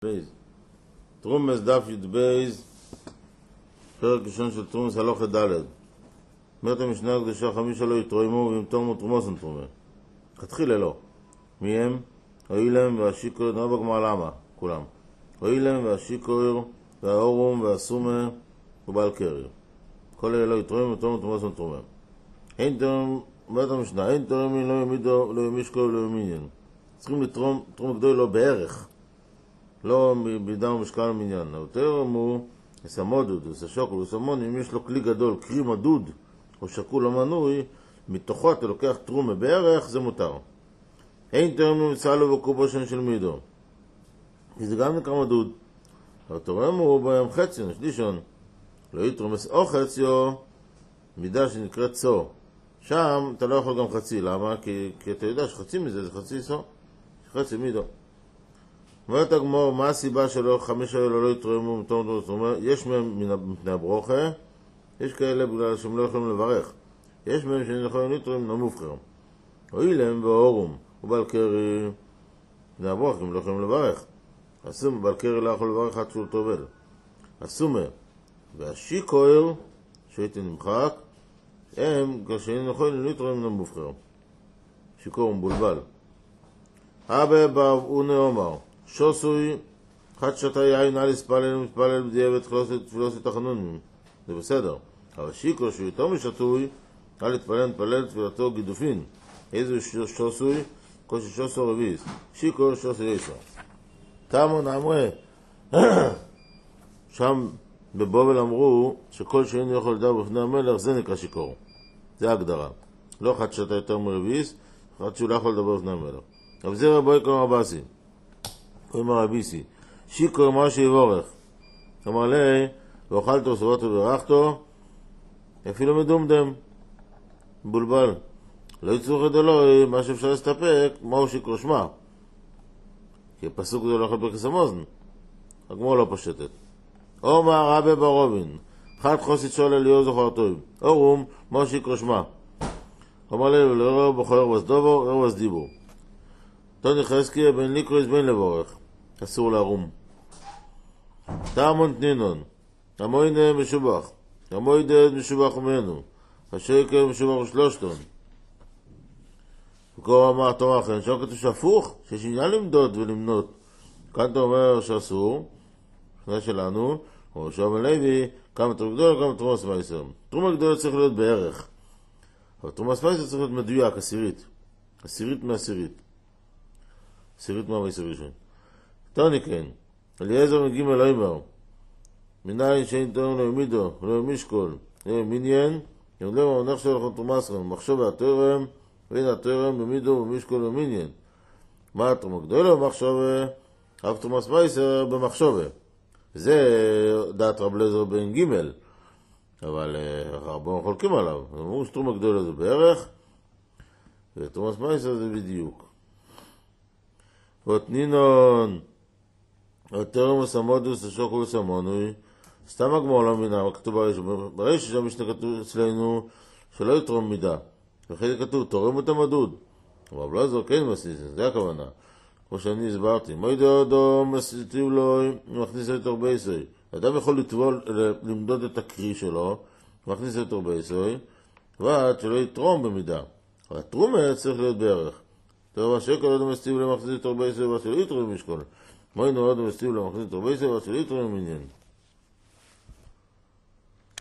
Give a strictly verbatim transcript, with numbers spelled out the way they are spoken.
בייז. תרומס דף י' בייז, פרק ראשון של תרומס הלוכת ד'. אומרת המשנה הקדושה חמישה לא יתרוממו ואם תורמו תרומוסן תרומה. התחילה לא. מי הם? האילם והשיקור, נראה בגמר למה, כולם. האילם והשיקור והאורום והסומה ובעל קריר. כל אלה לא יתרומם ותורמו תרומוסן תרומה. אין תורם, אומרת המשנה, אין תורמים לא ימידו, לא ימישקו ולא ימיניין. צריכים לתרום, תרום גדול לא בערך. לא בידם ומשקל מניין. התרם הוא סמודוד, וסשוקול וסמון, אם יש לו כלי גדול, קרי מדוד, או שקול או מנוי, מתוכו אתה לוקח תרומה בערך, זה מותר. אין תרם נמצא לו בקובושן של מידו. כי זה גם נקרא מדוד. התרם הוא בהם חציון, שלישון. לא יתרומס או חציו, מידה שנקראת צו. שם אתה לא יכול גם חצי, למה? כי, כי אתה יודע שחצי מזה זה חצי סו, חצי מידו. אומרת הגמור, מה הסיבה שלו חמש האלה לא יתרוממו מתום תרומה? יש מהם מפני הברוכה, יש כאלה בגלל שהם לא יכולים לברך. יש מהם שהם יכולים לתרום נמובחר. או אילם ואורום, ובעל קרי, בני הברוכה, הם לא יכולים לברך. הסומה, בעל קרי לא יכול לברך עד שהוא טובל. הסומה והשיקויר, שהייתי נמחק, הם, כשאין יכולים לתרום נמובחר. שיקור ומבולבל. אבא באב אונה אומר, שוסוי, חד שתה יין על הספלל ומתפלל בדיעבד תפילוסת החנונים. זה בסדר. אבל שיקו שהוא יותר משתוי, על להתפלל מתפלל תפילתו גידופין. איזה שוסוי? כושי שוסו רביס. שיקו שוסו יסו. תמון אמרה, שם בבובל אמרו שכל שאין יכול לדבר בפני המלך זה נקרא שיקור. זה ההגדרה. לא חד שתה יותר מרביס, חד שהוא לא יכול לדבר בפני המלך. אבל זה רבוי קוראים רבסי. קוראים רביסי. שיקור מה שיבורך. אמר לי, ואוכלתו, סבותו וברחתו, אפילו מדומדם. בולבל. לא יצטרך את אלוהי, מה שאפשר להסתפק, מהו שיקור שמה. כי הפסוק זה לא יכול פרקס המוזן. הגמור לא פשטת. אומר רבי ברובין, חד חוסית שול אליהו זוכר טוב. אורום, מהו שיקור שמה. אמר לי, ולא בוחר וסדובו, לא וסדיבו. תוני חזקיה בין ליקרויס בין לבורך. אסור להרום. תאמון תנינון. המוינה משובח. המוידד משובח ומנו. השקר משובח ושלושתון. וכל אמר תורה אחרי, שם כתוב שהפוך, שיש עניין למדוד ולמנות. כאן אתה אומר שאסור, שנה שלנו, או שאומר לוי, כמה תרומה גדולה, כמה תרומה סמייסר. תרומה גדולה צריך להיות בערך. אבל תרומה סמייסר צריך להיות מדויק, עשירית. עשירית מעשירית. עשירית מהמייסר ראשון. תוני כן, אליעזר מגיעים אל אימר. מנין שאין תורם לא ימידו, לא ימישקול, לא ימיניין, ימדם המונח שלו לכם תרומסכם, מחשוב והתורם, ואין התורם במידו ומישקול ומיניין. מה התרומה גדולה במחשבה? אף תרומס מייסר במחשבה. זה דעת רב לזר בן ג' אבל הרבה חולקים עליו. אמרו שתרומה גדולה זה בערך, ותרומס מייסר זה בדיוק. ותנינון, התרם וסמודוס השוקו וסמונוי, סתם הגמור לא מבינה, כתוב בראשון, בראשון שם משנה כתוב אצלנו שלא יתרום מידה. ואחרי זה כתוב, תורם אותה מדוד. אבל לא זו כן מסיסן, זה הכוונה. כמו שאני הסברתי, מוידו אדום מסיטיב לו, מכניס לתור בייסוי. אדם יכול לטבול, למדוד את הקרי שלו, מכניס לתור בייסוי, ועד שלא יתרום במידה. אבל התרומה צריך להיות בערך. תראה, השקל אדם מסטיב למכניס לתור בייסוי, ועד שלא יתרום משקול. מוידו אדום מסטיב למכניס לתור בייסוי, ועד שלא יתרום מניין.